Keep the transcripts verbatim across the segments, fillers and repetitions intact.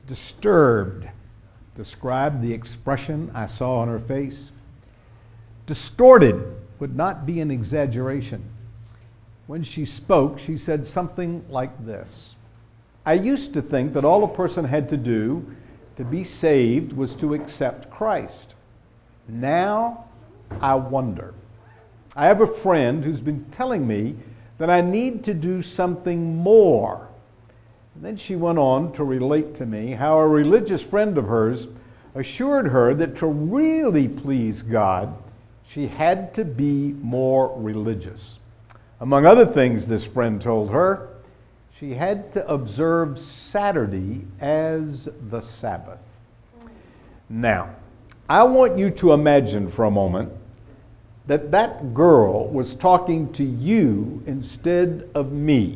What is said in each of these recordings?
Disturbed described the expression I saw on her face. Distorted would not be an exaggeration. When she spoke, she said something like this: I used to think that all a person had to do to be saved was to accept Christ. Now I wonder. I have a friend who's been telling me that I need to do something more. And then she went on to relate to me how a religious friend of hers assured her that to really please God, she had to be more religious. Among other things, this friend told her, she had to observe Saturday as the Sabbath. Now, I want you to imagine for a moment that that girl was talking to you instead of me.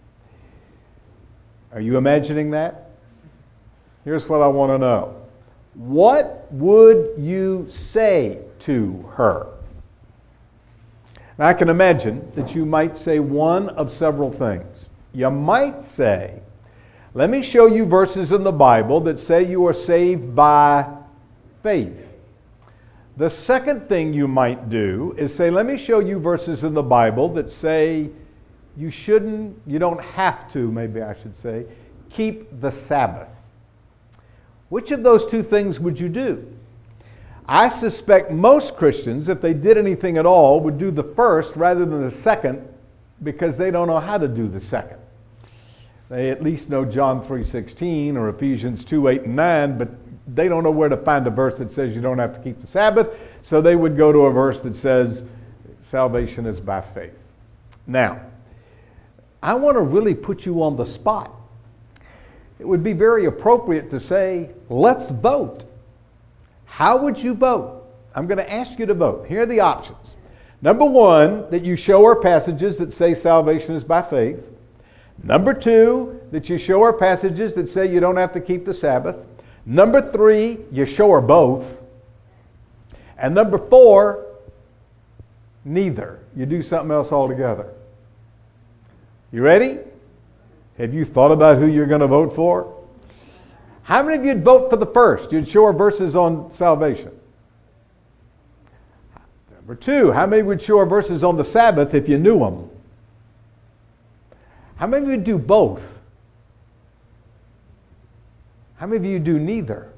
Are you imagining that? Here's what I want to know. What would you say to her? Now, I can imagine that you might say one of several things. You might say, let me show you verses in the Bible that say you are saved by faith. The second thing you might do is say, let me show you verses in the Bible that say you shouldn't, you don't have to, maybe I should say, keep the Sabbath. Which of those two things would you do? I suspect most Christians, if they did anything at all, would do the first rather than the second because they don't know how to do the second. They at least know John three sixteen or Ephesians two eight and nine, but they don't know where to find a verse that says you don't have to keep the Sabbath, so they would go to a verse that says salvation is by faith. Now, I want to really put you on the spot. It would be very appropriate to say, let's vote. How would you vote? I'm going to ask you to vote. Here are the options. Number one, that you show her passages that say salvation is by faith. Number two, that you show her passages that say you don't have to keep the Sabbath. Number three, you show her both. And number four, neither. You do something else altogether. You ready? Have you thought about who you're going to vote for? How many of you would vote for the first? You'd show her verses on salvation. Number two, how many would show her verses on the Sabbath if you knew them? How many of you would do both? How many of you do neither?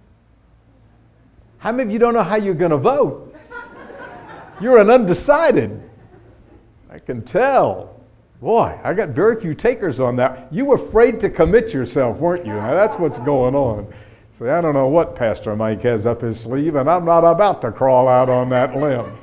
How many of you don't know how you're going to vote? You're an undecided. I can tell. Boy, I got very few takers on that. You were afraid to commit yourself, weren't you? Now, that's what's going on. See, I don't know what Pastor Mike has up his sleeve, and I'm not about to crawl out on that limb.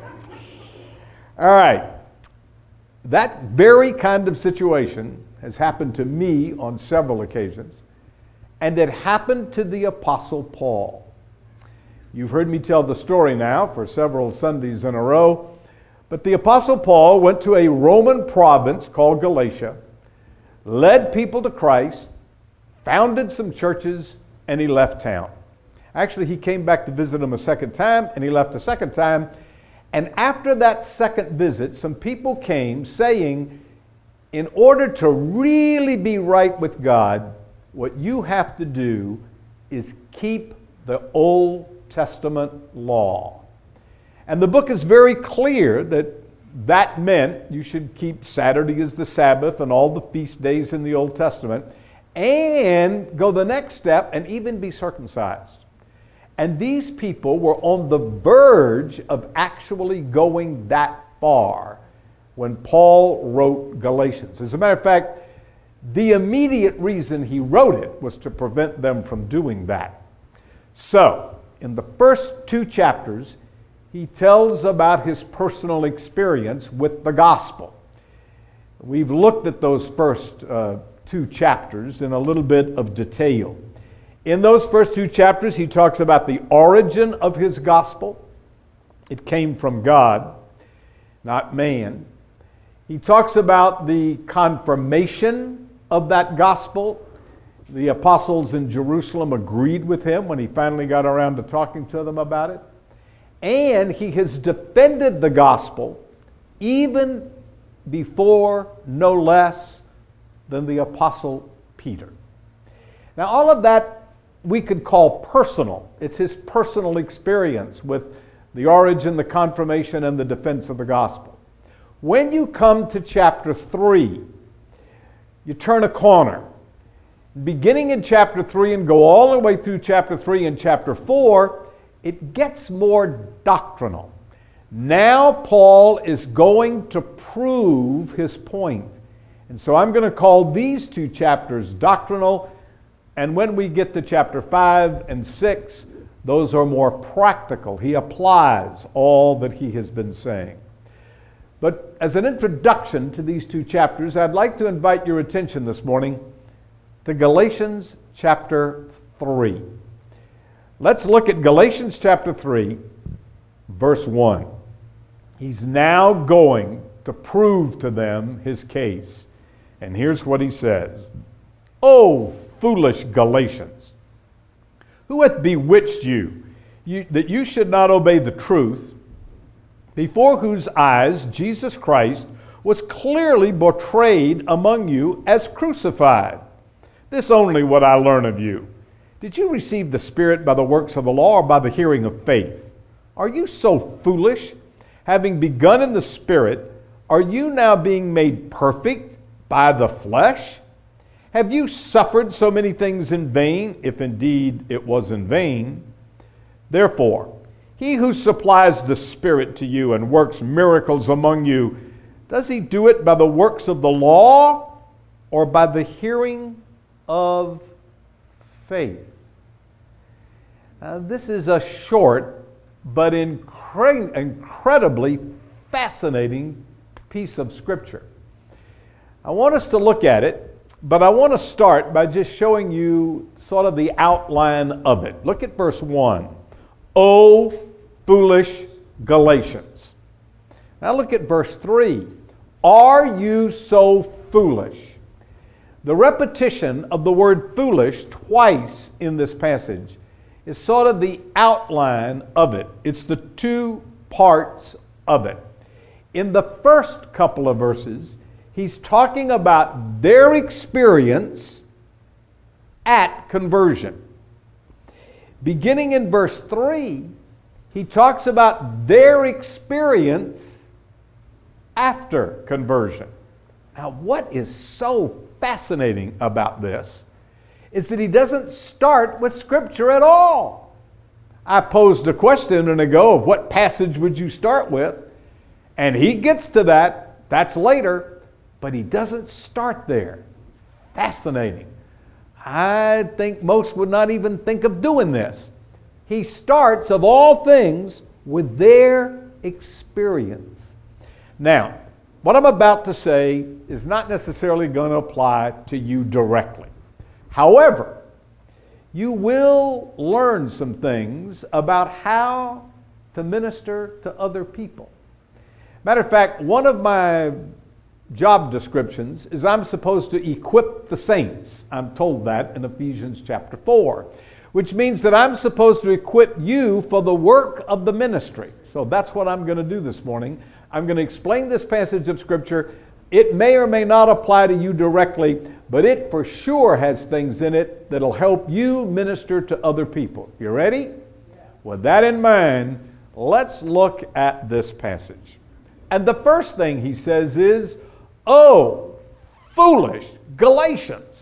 All right. That very kind of situation has happened to me on several occasions, and it happened to the Apostle Paul. You've heard me tell the story now for several Sundays in a row. But the Apostle Paul went to a Roman province called Galatia, led people to Christ, founded some churches, and he left town. Actually, he came back to visit them a second time, and he left a second time. And after that second visit, some people came saying, in order to really be right with God, what you have to do is keep the Old Testament law. And the book is very clear that that meant you should keep Saturday as the Sabbath and all the feast days in the Old Testament and go the next step and even be circumcised. And these people were on the verge of actually going that far when Paul wrote Galatians. As a matter of fact, the immediate reason he wrote it was to prevent them from doing that. So, in the first two chapters, he tells about his personal experience with the gospel. We've looked at those first uh, two chapters in a little bit of detail. In those first two chapters, he talks about the origin of his gospel. It came from God, not man. He talks about the confirmation of that gospel. The apostles in Jerusalem agreed with him when he finally got around to talking to them about it. And he has defended the gospel even before no less than the Apostle Peter. Now, all of that we could call personal. It's his personal experience with the origin, the confirmation, and the defense of the gospel. When you come to chapter three, you turn a corner. Beginning in chapter three and go all the way through chapter three and chapter four, it gets more doctrinal. Now Paul is going to prove his point. And so I'm going to call these two chapters doctrinal, and when we get to chapter five and six, those are more practical. He applies all that he has been saying. But as an introduction to these two chapters, I'd like to invite your attention this morning to Galatians chapter three. Let's look at Galatians chapter three, verse one. He's now going to prove to them his case. And here's what he says. "O foolish Galatians, who hath bewitched you, you that you should not obey the truth, before whose eyes Jesus Christ was clearly portrayed among you as crucified? This only would I learn of you. Did you receive the Spirit by the works of the law or by the hearing of faith? Are you so foolish? Having begun in the Spirit, are you now being made perfect by the flesh? Have you suffered so many things in vain, if indeed it was in vain? Therefore, he who supplies the Spirit to you and works miracles among you, does he do it by the works of the law or by the hearing of faith?" Now, this is a short but incre- incredibly fascinating piece of Scripture. I want us to look at it, but I want to start by just showing you sort of the outline of it. Look at verse one. "O foolish Galatians." Now look at verse three. "Are you so foolish?" The repetition of the word foolish twice in this passage is sort of the outline of it. It's the two parts of it. In the first couple of verses, he's talking about their experience at conversion. Beginning in verse three, he talks about their experience after conversion. Now, what is so fascinating about this is that he doesn't start with Scripture at all. I posed a question a minute ago of what passage would you start with, and he gets to that, that's later, but he doesn't start there. Fascinating. I think most would not even think of doing this. He starts, of all things, with their experience. Now, what I'm about to say is not necessarily going to apply to you directly. However, you will learn some things about how to minister to other people. Matter of fact, one of my job descriptions is I'm supposed to equip the saints. I'm told that in Ephesians chapter four, which means that I'm supposed to equip you for the work of the ministry. So that's what I'm going to do this morning. I'm going to explain this passage of Scripture. It may or may not apply to you directly, but it for sure has things in it that'll help you minister to other people. You ready? Yes. With that in mind, let's look at this passage. And the first thing he says is, "Oh, foolish Galatians."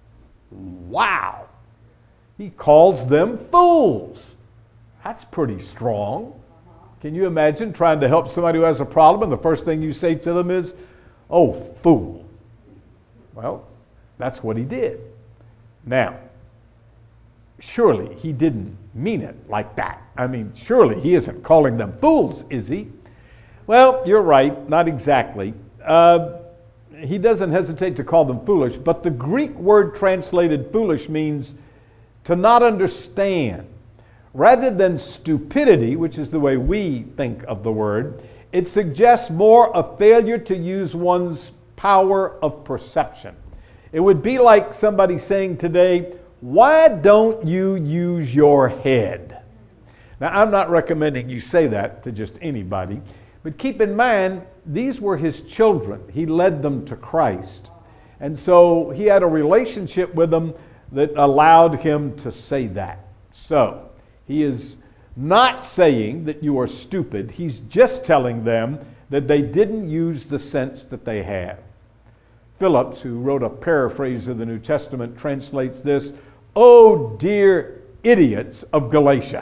Wow. He calls them fools. That's pretty strong. Can you imagine trying to help somebody who has a problem and the first thing you say to them is, "Oh, fool." Well, that's what he did. Now, surely he didn't mean it like that. I mean, surely he isn't calling them fools, is he? Well, you're right, not exactly. Uh, he doesn't hesitate to call them foolish, but the Greek word translated foolish means to not understand. Rather than stupidity, which is the way we think of the word, it suggests more a failure to use one's power of perception. It would be like somebody saying today, "Why don't you use your head?" Now, I'm not recommending you say that to just anybody, but keep in mind, these were his children. He led them to Christ. And so he had a relationship with them that allowed him to say that. So, he is not saying that you are stupid. He's just telling them that they didn't use the sense that they have. Phillips, who wrote a paraphrase of the New Testament, translates this, "Oh, dear idiots of Galatia."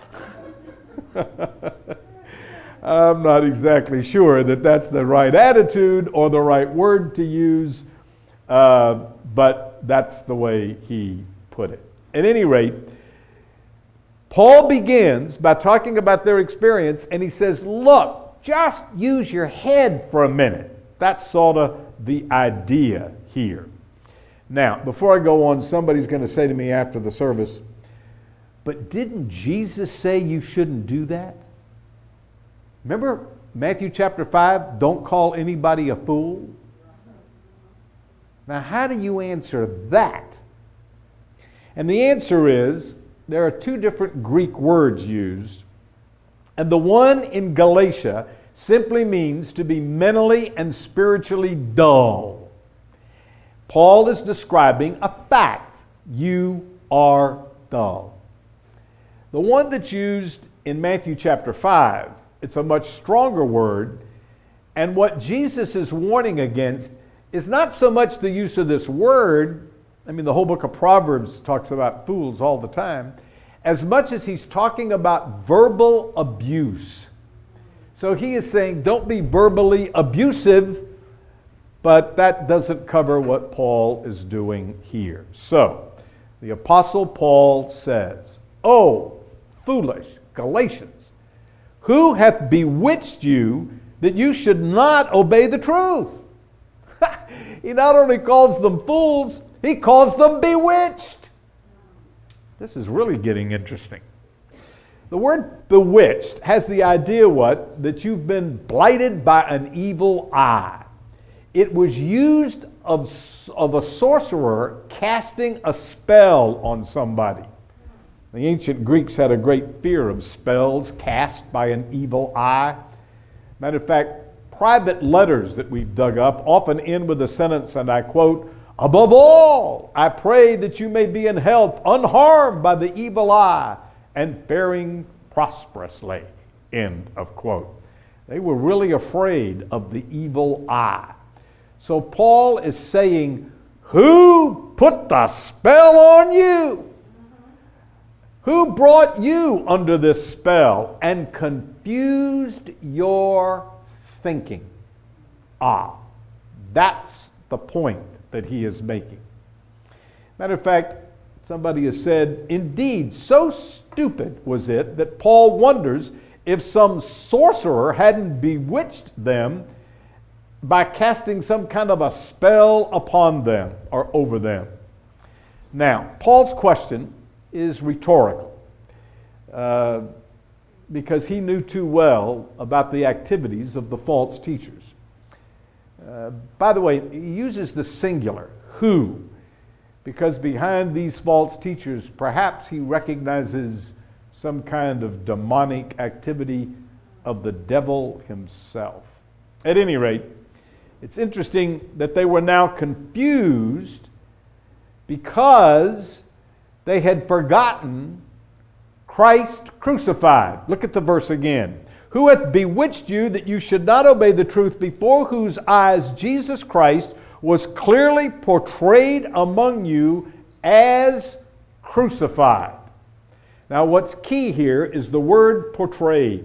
I'm not exactly sure that that's the right attitude or the right word to use, uh, but that's the way he put it. At any rate, Paul begins by talking about their experience, and he says, look, just use your head for a minute. That's sort of the idea here. Now, before I go on, somebody's going to say to me after the service, but didn't Jesus say you shouldn't do that? Remember Matthew chapter five, don't call anybody a fool? Now, how do you answer that? And the answer is, there are two different Greek words used, and the one in Galatia simply means to be mentally and spiritually dull. Paul is describing a fact. You are dull. The one that's used in Matthew chapter five, it's a much stronger word, and what Jesus is warning against is not so much the use of this word. I mean, the whole book of Proverbs talks about fools all the time, as much as he's talking about verbal abuse. So he is saying, don't be verbally abusive, but that doesn't cover what Paul is doing here. So, the Apostle Paul says, "Oh, foolish Galatians, who hath bewitched you that you should not obey the truth?" He not only calls them fools, he calls them bewitched. This is really getting interesting. The word bewitched has the idea what? That you've been blighted by an evil eye. It was used of, of a sorcerer casting a spell on somebody. The ancient Greeks had a great fear of spells cast by an evil eye. Matter of fact, private letters that we've dug up often end with the sentence, and I quote, "Above all, I pray that you may be in health, unharmed by the evil eye, and faring prosperously." End of quote. They were really afraid of the evil eye. So Paul is saying, who put the spell on you? Who brought you under this spell and confused your thinking? Ah, that's the point that he is making. Matter of fact, somebody has said, indeed, so stupid was it that Paul wonders if some sorcerer hadn't bewitched them by casting some kind of a spell upon them or over them. Now, Paul's question is rhetorical uh, because he knew too well about the activities of the false teachers. Uh, by the way, he uses the singular, who, because behind these false teachers, perhaps he recognizes some kind of demonic activity of the devil himself. At any rate, it's interesting that they were now confused because they had forgotten Christ crucified. Look at the verse again. Who hath bewitched you that you should not obey the truth, before whose eyes Jesus Christ was clearly portrayed among you as crucified. Now, what's key here is the word portrayed.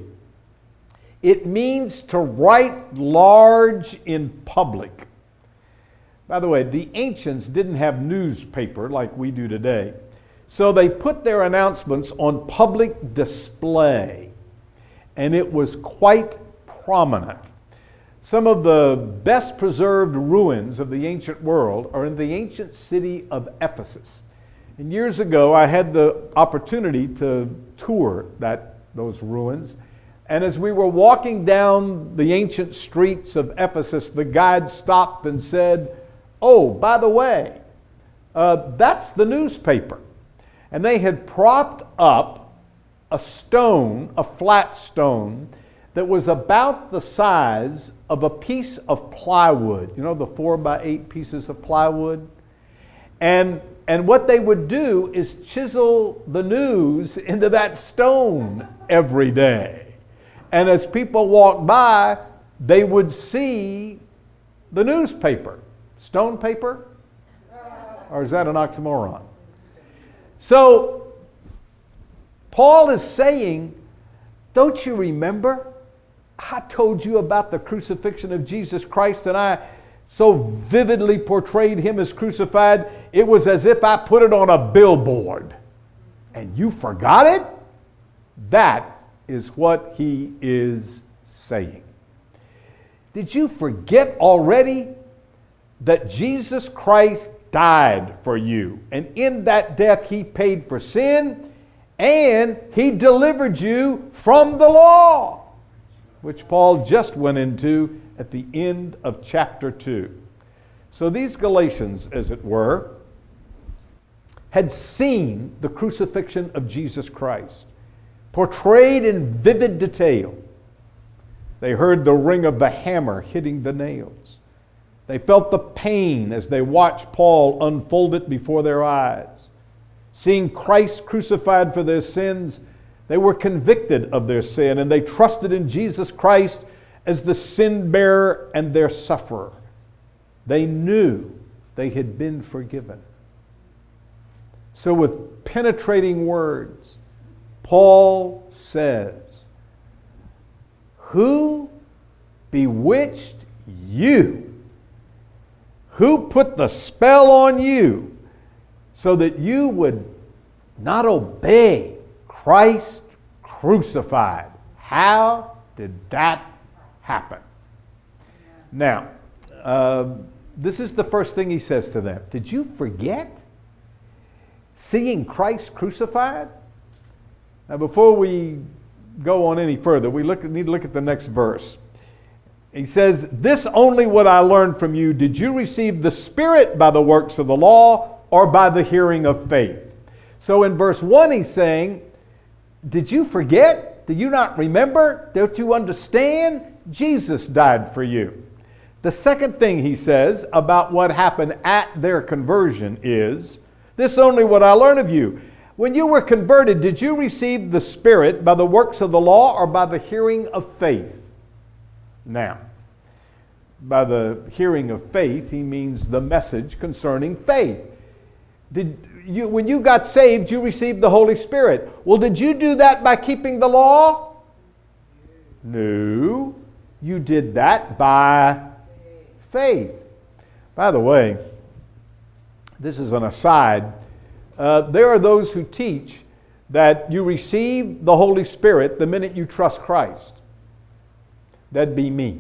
It means to write large in public. By the way, the ancients didn't have newspaper like we do today. So they put their announcements on public display. And it was quite prominent. Some of the best preserved ruins of the ancient world are in the ancient city of Ephesus. And years ago, I had the opportunity to tour that, those ruins. And as we were walking down the ancient streets of Ephesus, the guide stopped and said, "Oh, by the way, uh, that's the newspaper." And they had propped up a stone, a flat stone, that was about the size of a piece of plywood. You know, the four by eight pieces of plywood? And And what they would do is chisel the news into that stone every day. And as people walked by, they would see the newspaper. Stone paper? Or is that an oxymoron? So, Paul is saying, don't you remember? I told you about the crucifixion of Jesus Christ, and I so vividly portrayed him as crucified, it was as if I put it on a billboard. And you forgot it? That is what he is saying. Did you forget already that Jesus Christ died for you? And in that death he paid for sin, and he delivered you from the law, which Paul just went into at the end of chapter two. So these Galatians, as it were, had seen the crucifixion of Jesus Christ, portrayed in vivid detail. They heard the ring of the hammer hitting the nails. They felt the pain as they watched Paul unfold it before their eyes. Seeing Christ crucified for their sins, they were convicted of their sin, and they trusted in Jesus Christ as the sin bearer and their sufferer. They knew they had been forgiven. So with penetrating words, Paul says, who bewitched you? Who put the spell on you so that you would not obey Christ crucified? How did that happen? Now, uh, this is the first thing he says to them. Did you forget seeing Christ crucified? Now, before we go on any further, we look, need to look at the next verse. He says, this only what I learned from you. Did you receive the Spirit by the works of the law or by the hearing of faith? So in verse one he's saying, did you forget? Do you not remember? Don't you understand? Jesus died for you. The second thing he says about what happened at their conversion is, this only what I learned of you. When you were converted, did you receive the Spirit by the works of the law or by the hearing of faith? Now, by the hearing of faith, he means the message concerning faith. Did you, when you got saved, you received the Holy Spirit. Well, did you do that by keeping the law? No. You did that by faith. By the way, this is an aside. Uh, there are those who teach that you receive the Holy Spirit the minute you trust Christ. That'd be me.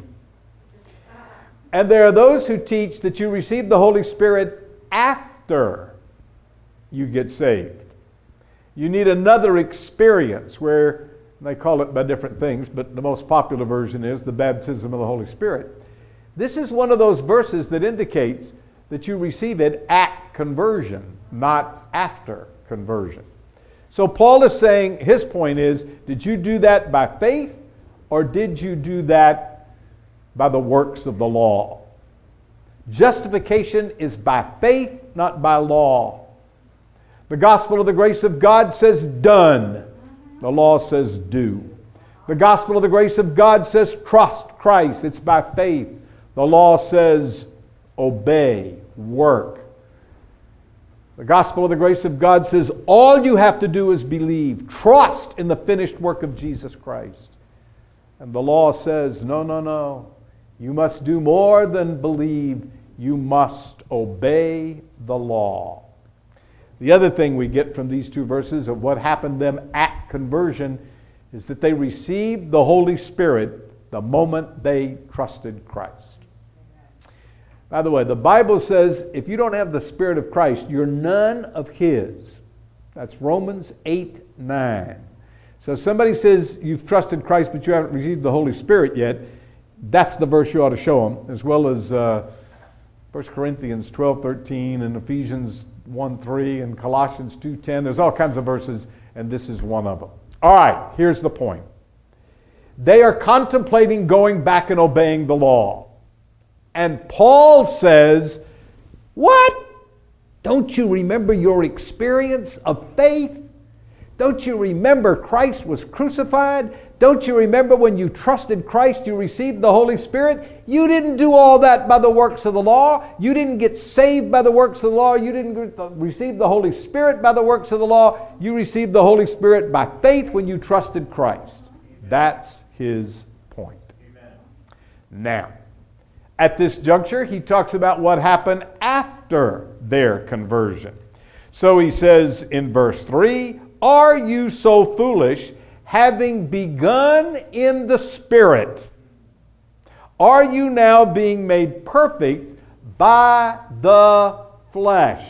And there are those who teach that you receive the Holy Spirit after you get saved. You need another experience where, they call it by different things, but the most popular version is the baptism of the Holy Spirit. This is one of those verses that indicates that you receive it at conversion, not after conversion. So Paul is saying, his point is, did you do that by faith or did you do that by the works of the law? Justification is by faith, not by law. The gospel of the grace of God says done. The law says do. The gospel of the grace of God says trust Christ. It's by faith. The law says obey, work. The gospel of the grace of God says all you have to do is believe. Trust in the finished work of Jesus Christ. And the law says, no, no, no. You must do more than believe. You must obey the law. The other thing we get from these two verses of what happened to them at conversion is that they received the Holy Spirit the moment they trusted Christ. By the way, the Bible says if you don't have the Spirit of Christ, you're none of His. That's Romans eight nine. So if somebody says you've trusted Christ but you haven't received the Holy Spirit yet, that's the verse you ought to show them, as well as uh, First Corinthians twelve thirteen and Ephesians one three and Colossians two ten. There's all kinds of verses, and this is one of them. All right, here's the point. They are contemplating going back and obeying the law. And Paul says, what? Don't you remember your experience of faith? Don't you remember Christ was crucified? Don't you remember when you trusted Christ, you received the Holy Spirit? You didn't do all that by the works of the law. You didn't get saved by the works of the law. You didn't receive the Holy Spirit by the works of the law. You received the Holy Spirit by faith when you trusted Christ. That's his point. Amen. Now, at this juncture, he talks about what happened after their conversion. So he says in verse three, "Are you so foolish, having begun in the Spirit? Are you now being made perfect by the flesh?"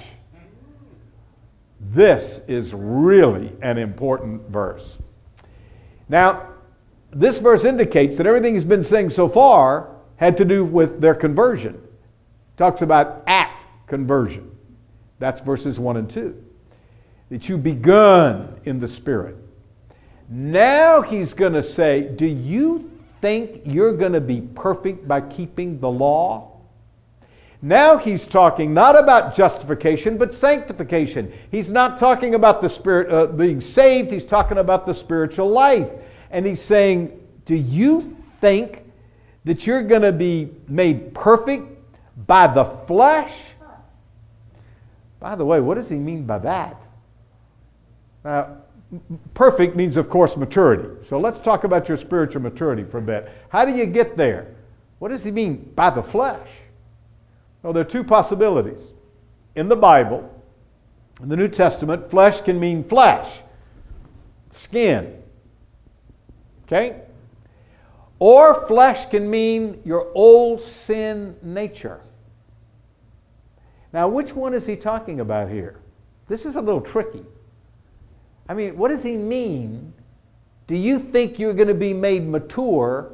This is really an important verse. Now, this verse indicates that everything he's been saying so far had to do with their conversion. Talks about at conversion. That's verses one and two. That you begun in the Spirit. Now he's going to say, do you think you're going to be perfect by keeping the law? Now he's talking not about justification, but sanctification. He's not talking about the Spirit uh, being saved. He's talking about the spiritual life. And he's saying, do you think that you're going to be made perfect by the flesh? By the way, what does he mean by that? Now, perfect means, of course, maturity. So let's talk about your spiritual maturity for a bit. How do you get there? What does he mean by the flesh? Well, there are two possibilities. In the Bible, in the New Testament, flesh can mean flesh, skin. Okay? Or flesh can mean your old sin nature. Now, which one is he talking about here? This is a little tricky. I mean, what does he mean? Do you think you're going to be made mature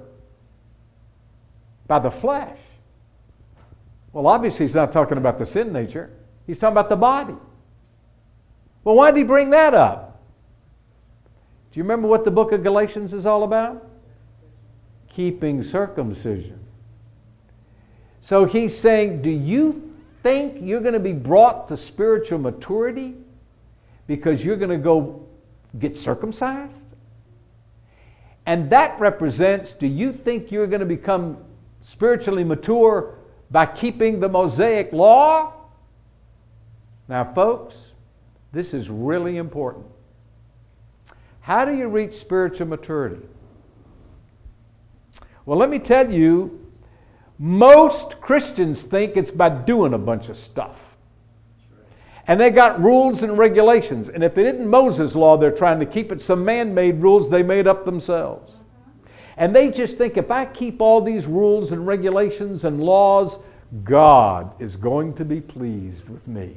by the flesh? Well, obviously he's not talking about the sin nature. He's talking about the body. Well, why did he bring that up? Do you remember what the book of Galatians is all about? Keeping circumcision. So he's saying, do you think you're going to be brought to spiritual maturity because you're going to go get circumcised? And that represents, do you think you're going to become spiritually mature by keeping the Mosaic law? Now, folks, this is really important. How do you reach spiritual maturity? Well, let me tell you, most Christians think it's by doing a bunch of stuff. And they got rules and regulations. And if it isn't Moses' law they're trying to keep, it's some man-made rules they made up themselves. And they just think, if I keep all these rules and regulations and laws, God is going to be pleased with me.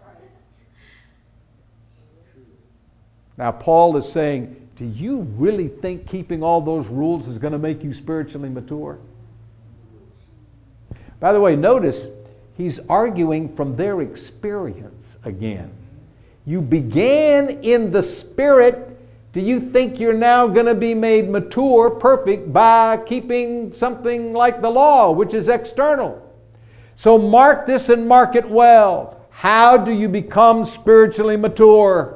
Now, Paul is saying, do you really think keeping all those rules is going to make you spiritually mature? By the way, notice he's arguing from their experience again. You began in the Spirit. Do you think you're now going to be made mature, perfect, by keeping something like the law, which is external? So mark this and mark it well. How do you become spiritually mature?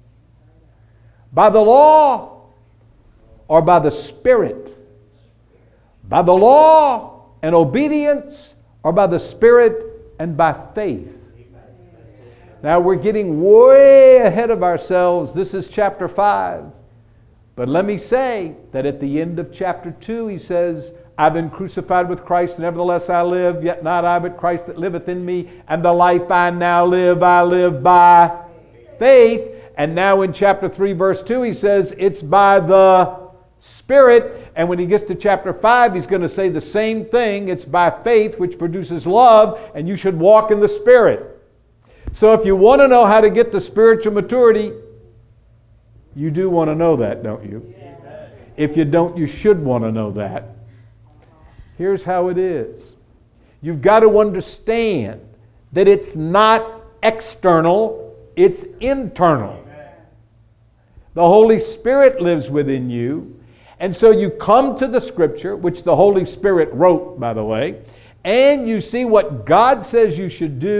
By the law or by the Spirit? By the law and obedience or by the Spirit and by faith? Now we're getting way ahead of ourselves. This is chapter five. But let me say that at the end of chapter two he says, I've been crucified with Christ, nevertheless I live, yet not I, but Christ that liveth in me. And the life I now live, I live by faith. And now in chapter three, verse two, he says, it's by the Spirit. And when he gets to chapter five, he's going to say the same thing. It's by faith, which produces love, and you should walk in the Spirit. So if you want to know how to get to spiritual maturity, you do want to know that, don't you? Yes. If you don't, you should want to know that. Here's how it is. You've got to understand that it's not external, it's internal. The Holy Spirit lives within you. And so you come to the Scripture, which the Holy Spirit wrote, by the way, and you see what God says you should do,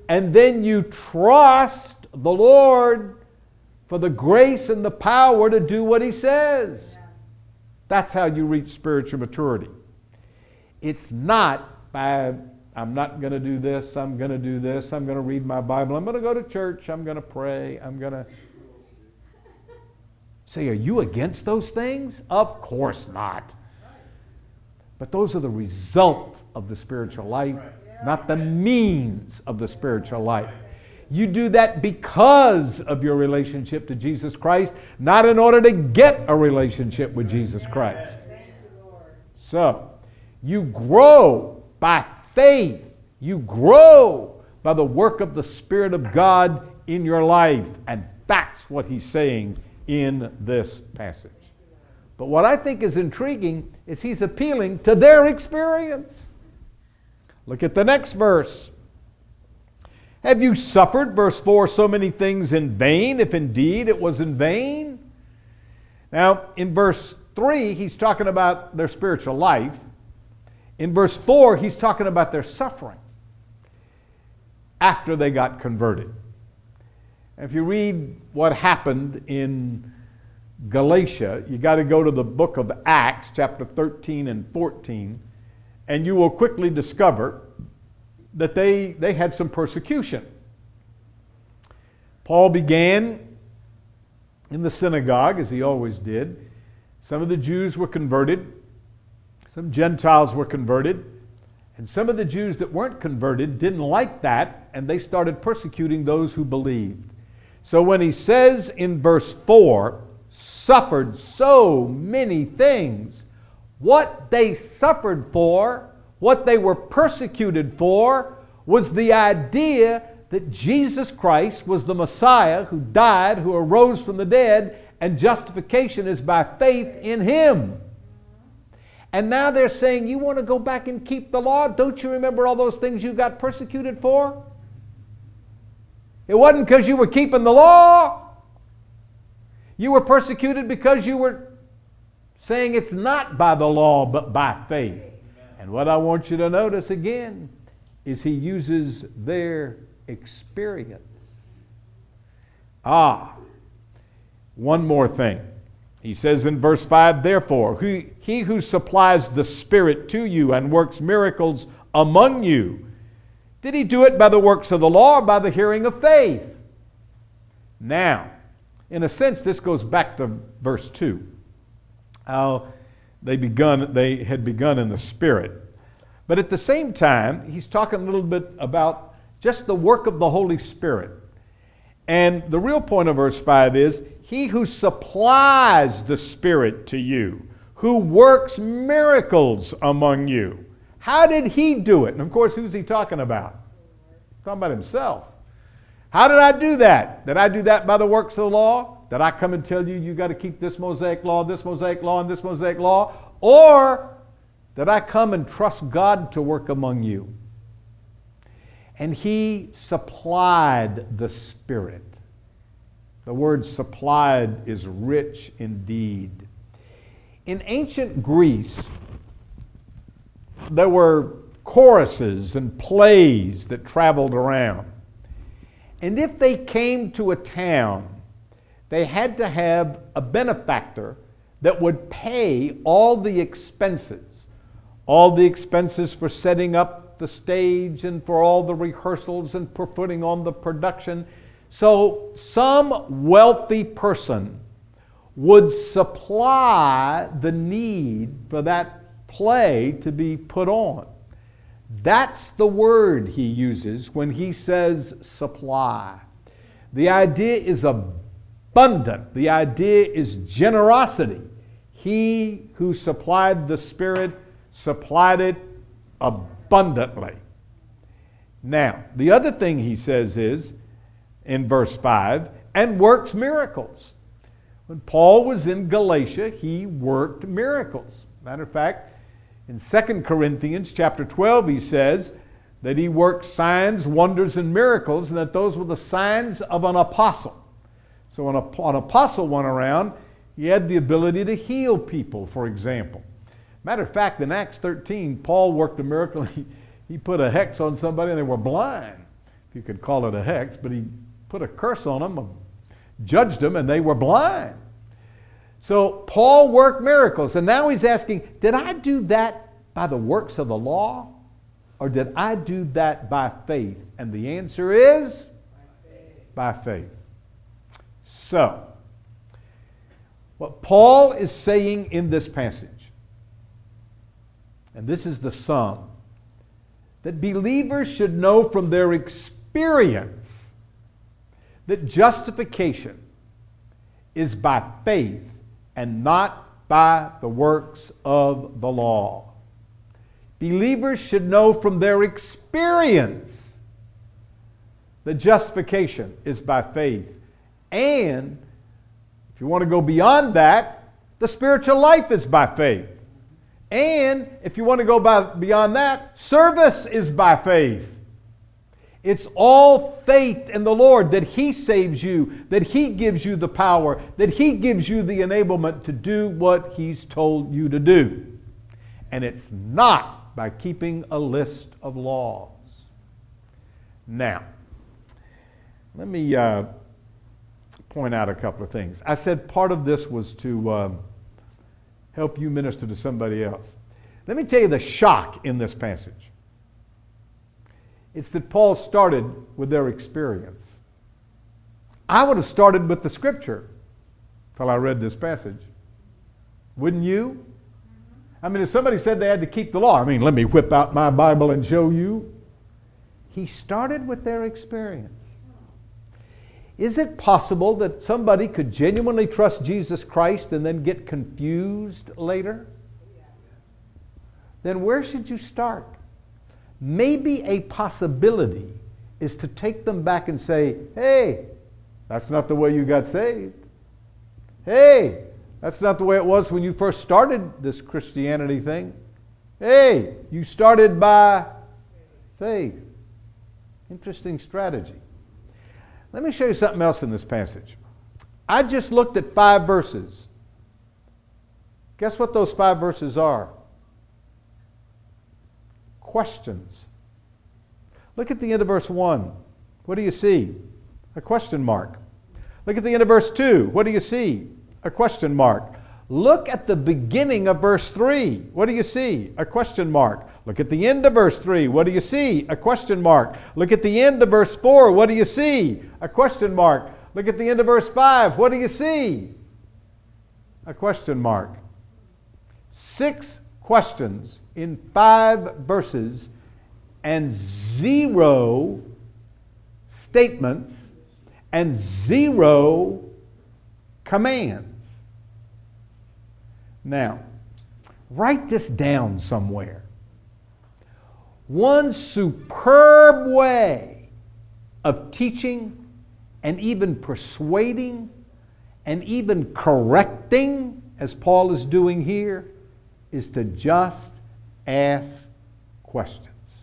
and then you trust the Lord for the grace and the power to do what He says. That's how you reach spiritual maturity. It's not by, I'm not going to do this, I'm going to do this, I'm going to read my Bible, I'm going to go to church, I'm going to pray, I'm going to... Say, are you against those things? Of course not. But those are the result of the spiritual life, not the means of the spiritual life. You do that because of your relationship to Jesus Christ, not in order to get a relationship with Jesus Christ. So, you grow by faith. You grow by the work of the Spirit of God in your life. And that's what he's saying in this passage. But what I think is intriguing is he's appealing to their experience. Look at the next verse. Have you suffered, verse four, so many things in vain, if indeed it was in vain? Now, in verse three, he's talking about their spiritual life. In verse four, he's talking about their suffering after they got converted. If you read what happened in Galatia, you got to go to the book of Acts, chapter thirteen and fourteen, and you will quickly discover that they, they had some persecution. Paul began in the synagogue, as he always did. Some of the Jews were converted. Some Gentiles were converted. And some of the Jews that weren't converted didn't like that, and they started persecuting those who believed. So when he says in verse four, suffered so many things, what they suffered for, what they were persecuted for, was the idea that Jesus Christ was the Messiah who died, who arose from the dead, and justification is by faith in Him. And now they're saying, you want to go back and keep the law? Don't you remember all those things you got persecuted for? It wasn't because you were keeping the law. You were persecuted because you were saying it's not by the law, but by faith. And what I want you to notice again is he uses their experience. Ah, one more thing. He says in verse five, therefore, he, he who supplies the Spirit to you and works miracles among you, did he do it by the works of the law or by the hearing of faith? Now, in a sense, this goes back to verse two. How they begun, they had begun in the Spirit. But at the same time, he's talking a little bit about just the work of the Holy Spirit. And the real point of verse five is, he who supplies the Spirit to you, who works miracles among you. How did he do it? And of course, who's he talking about? He's talking about himself. How did I do that? Did I do that by the works of the law? Did I come and tell you, you got to keep this Mosaic law, this Mosaic law, and this Mosaic law? Or did I come and trust God to work among you? And he supplied the Spirit. The word supplied is rich indeed. In ancient Greece, there were choruses and plays that traveled around. And if they came to a town, they had to have a benefactor that would pay all the expenses, all the expenses for setting up the stage and for all the rehearsals and for putting on the production. So some wealthy person would supply the need for that play to be put on. That's the word he uses when he says supply. The idea is abundant. The idea is generosity. He who supplied the Spirit supplied it abundantly. Now, the other thing he says is, in verse five, and works miracles. When Paul was in Galatia, he worked miracles. Matter of fact, in Second Corinthians chapter twelve, he says that he worked signs, wonders, and miracles, and that those were the signs of an apostle. So when an apostle went around, he had the ability to heal people, for example. Matter of fact, in Acts thirteen, Paul worked a miracle. He, he put a hex on somebody and they were blind. if you could call it a hex, but he put a curse on them, judged them, and they were blind. So Paul worked miracles, and now he's asking, did I do that by the works of the law, or did I do that by faith? And the answer is by faith. By faith. So, what Paul is saying in this passage, and this is the sum, that believers should know from their experience that justification is by faith and not by the works of the law. Believers should know from their experience that justification is by faith. And if you want to go beyond that, the spiritual life is by faith. And if you want to go by, beyond that, service is by faith. It's all faith in the Lord that He saves you, that He gives you the power, that He gives you the enablement to do what He's told you to do. And it's not by keeping a list of laws. Now, let me uh, point out a couple of things. I said part of this was to um, help you minister to somebody else. Let me tell you the shock in this passage. It's that Paul started with their experience. I would have started with the Scripture until I read this passage. Wouldn't you? I mean, if somebody said they had to keep the law, I mean, let me whip out my Bible and show you. He started with their experience. Is it possible that somebody could genuinely trust Jesus Christ and then get confused later? Then where should you start? Maybe a possibility is to take them back and say, hey, that's not the way you got saved. Hey, that's not the way it was when you first started this Christianity thing. Hey, you started by faith. Interesting strategy. Let me show you something else in this passage. I just looked at five verses. Guess what those five verses are? Questions. Look at the end of verse one. What do you see? A question mark. Look at the end of verse two. What do you see? A question mark. Look at the beginning of verse three. What do you see? A question mark. Look at the end of verse three. What do you see? A question mark. Look at the end of verse four. What do you see? A question mark. Look at the end of verse five. What do you see? A question mark. Six questions in five verses and zero statements and zero commands. Now, write this down somewhere. One superb way of teaching and even persuading and even correcting, as Paul is doing here, is to just ask questions.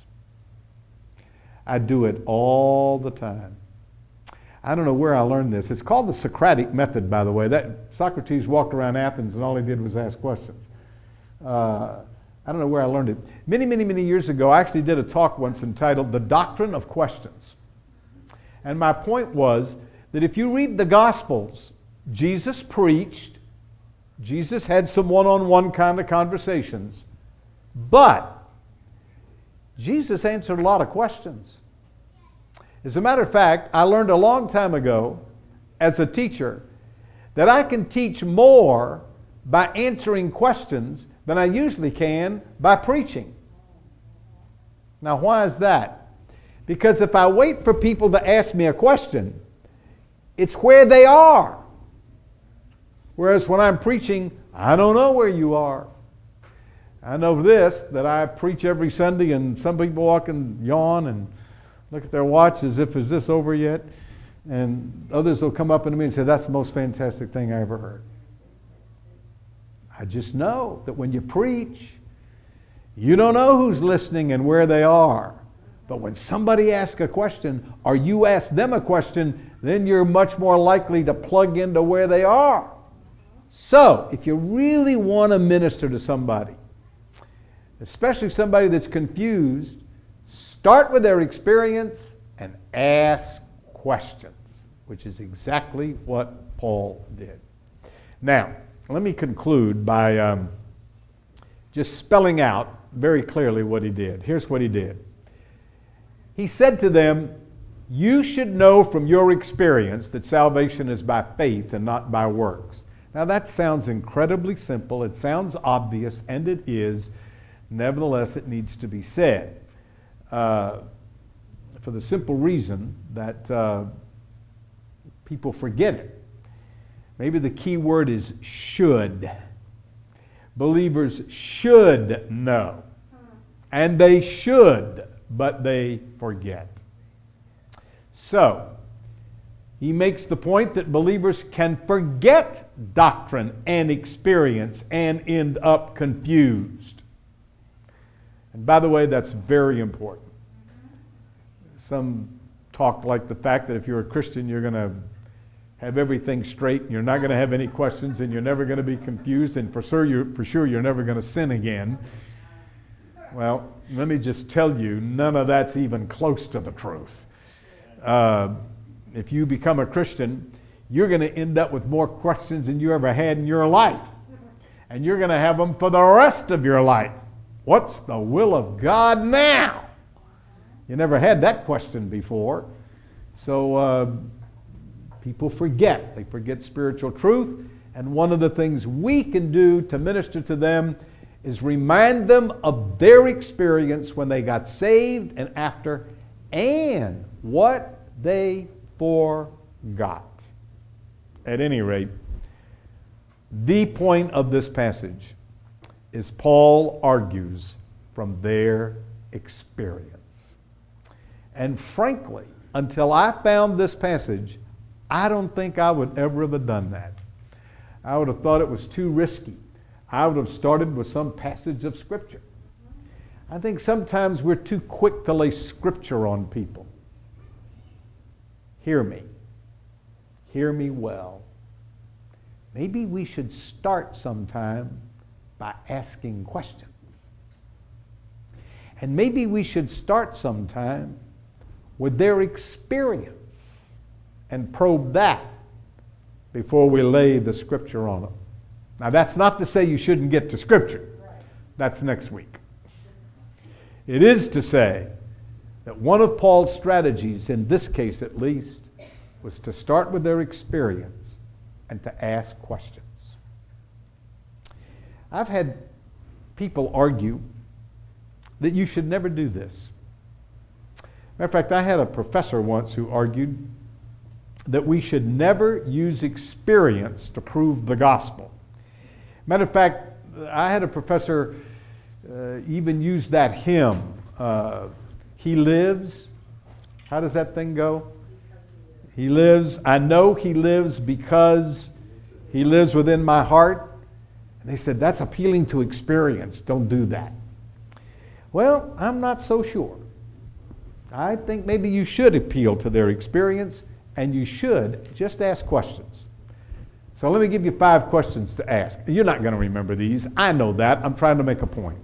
I do it all the time. I don't know where I learned this. It's called the Socratic method, by the way. That Socrates walked around Athens and all he did was ask questions. Uh, I don't know where I learned it. Many, many, many years ago, I actually did a talk once entitled The Doctrine of Questions. And my point was that if you read the Gospels, Jesus preached, Jesus had some one-on-one kind of conversations, but Jesus answered a lot of questions. As a matter of fact, I learned a long time ago as a teacher that I can teach more by answering questions than I usually can by preaching. Now, why is that? Because if I wait for people to ask me a question, it's where they are. Whereas when I'm preaching, I don't know where you are. I know this, that I preach every Sunday and some people walk and yawn and look at their watch as if, is this over yet? And others will come up to me and say, that's the most fantastic thing I ever heard. I just know that when you preach, you don't know who's listening and where they are. But when somebody asks a question or you ask them a question, then you're much more likely to plug into where they are. So, if you really want to minister to somebody, especially somebody that's confused, start with their experience and ask questions, which is exactly what Paul did. Now, let me conclude by um, just spelling out very clearly what he did. Here's what he did. He said to them, "You should know from your experience that salvation is by faith and not by works." Now that sounds incredibly simple, it sounds obvious, and it is. Nevertheless, it needs to be said. Uh, for the simple reason that uh, people forget it. Maybe the key word is should. Believers should know. And they should, but they forget. So, he makes the point that believers can forget doctrine and experience and end up confused. And by the way, that's very important. Some talk like the fact that if you're a Christian, you're going to have everything straight, and you're not going to have any questions, and you're never going to be confused, and for sure you're, for sure you're never going to sin again. Well, let me just tell you, none of that's even close to the truth. Uh, if you become a Christian, you're going to end up with more questions than you ever had in your life. And you're going to have them for the rest of your life. What's the will of God now? You never had that question before. So uh, people forget. They forget spiritual truth. And one of the things we can do to minister to them is remind them of their experience when they got saved and after, and what they forgot. At any rate, the point of this passage is Paul argues from their experience. And frankly, until I found this passage, I don't think I would ever have done that. I would have thought it was too risky. I would have started with some passage of Scripture. I think sometimes we're too quick to lay Scripture on people. Hear me. Hear me well. Maybe we should start sometime by asking questions. And maybe we should start sometime with their experience and probe that before we lay the Scripture on them. Now, that's not to say you shouldn't get to Scripture. That's next week. It is to say that one of Paul's strategies, in this case at least, was to start with their experience and to ask questions. I've had people argue that you should never do this. Matter of fact, I had a professor once who argued that we should never use experience to prove the gospel. Matter of fact, I had a professor uh, even use that hymn, uh, He Lives. How does that thing go? He lives. I know He lives because He lives within my heart. And they said, that's appealing to experience. Don't do that. Well, I'm not so sure. I think maybe you should appeal to their experience, and you should just ask questions. So let me give you five questions to ask. You're not going to remember these. I know that. I'm trying to make a point.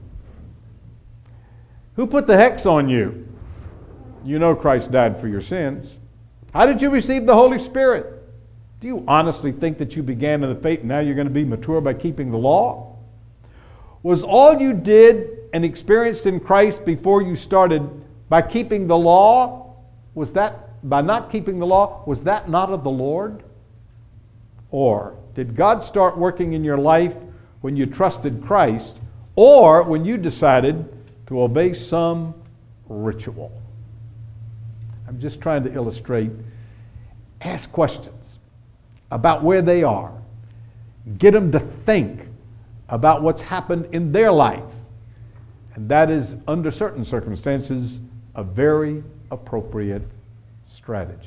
Who put the hex on you? You know Christ died for your sins. How did you receive the Holy Spirit? Do you honestly think that you began in the faith and now you're going to be mature by keeping the law? Was all you did and experienced in Christ before you started by keeping the law? Was that, by not keeping the law, was that not of the Lord? Or did God start working in your life when you trusted Christ, or when you decided to obey some ritual? I'm just trying to illustrate. Ask questions about where they are. Get them to think about what's happened in their life. And that is, under certain circumstances, a very appropriate strategy.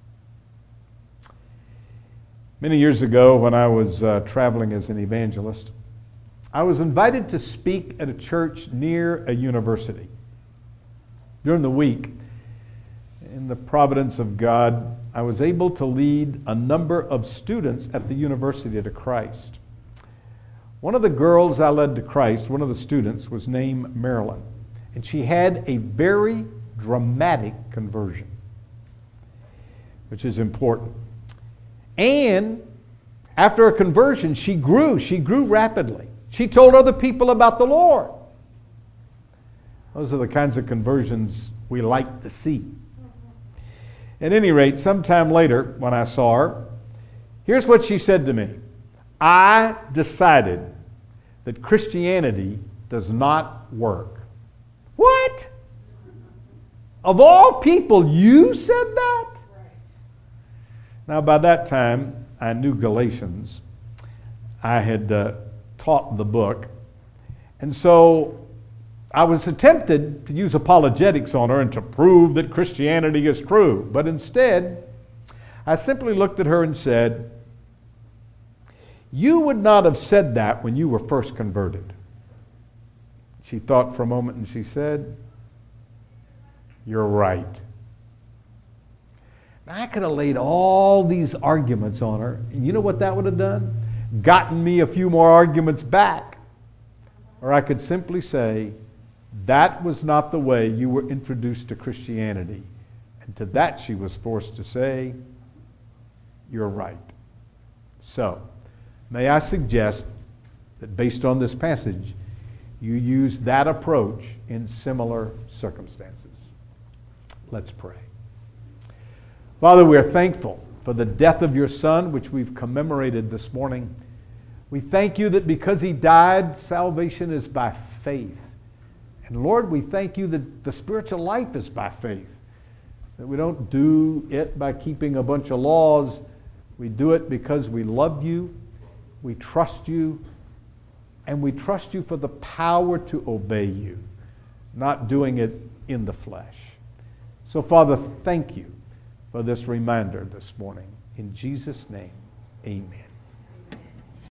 Many years ago, when I was uh, traveling as an evangelist, I was invited to speak at a church near a university. During the week, in the providence of God, I was able to lead a number of students at the university to Christ. One of the girls I led to Christ, one of the students, was named Marilyn, and she had a very dramatic conversion. which is important. And after her conversion, she grew. She grew rapidly. She told other people about the Lord. Those are the kinds of conversions we like to see. At any rate, sometime later, when I saw her, here's what she said to me. I decided that Christianity does not work. What? Of all people, you said that? Now, by that time, I knew Galatians. I had uh, taught the book. And so I was tempted to use apologetics on her and to prove that Christianity is true. But instead, I simply looked at her and said, you would not have said that when you were first converted. She thought for a moment and she said, you're right. Now, I could have laid all these arguments on her, and you know what that would have done? Gotten me a few more arguments back. Or I could simply say, that was not the way you were introduced to Christianity. And to that she was forced to say, you're right. So, may I suggest that based on this passage, you use that approach in similar circumstances. Let's pray. Father, we are thankful for the death of your Son, which we've commemorated this morning. We thank you that because he died, salvation is by faith. And Lord, we thank you that the spiritual life is by faith. That we don't do it by keeping a bunch of laws. We do it because we love you, we trust you, and we trust you for the power to obey you, not doing it in the flesh. So, Father, thank you for this reminder this morning. In Jesus' name, amen.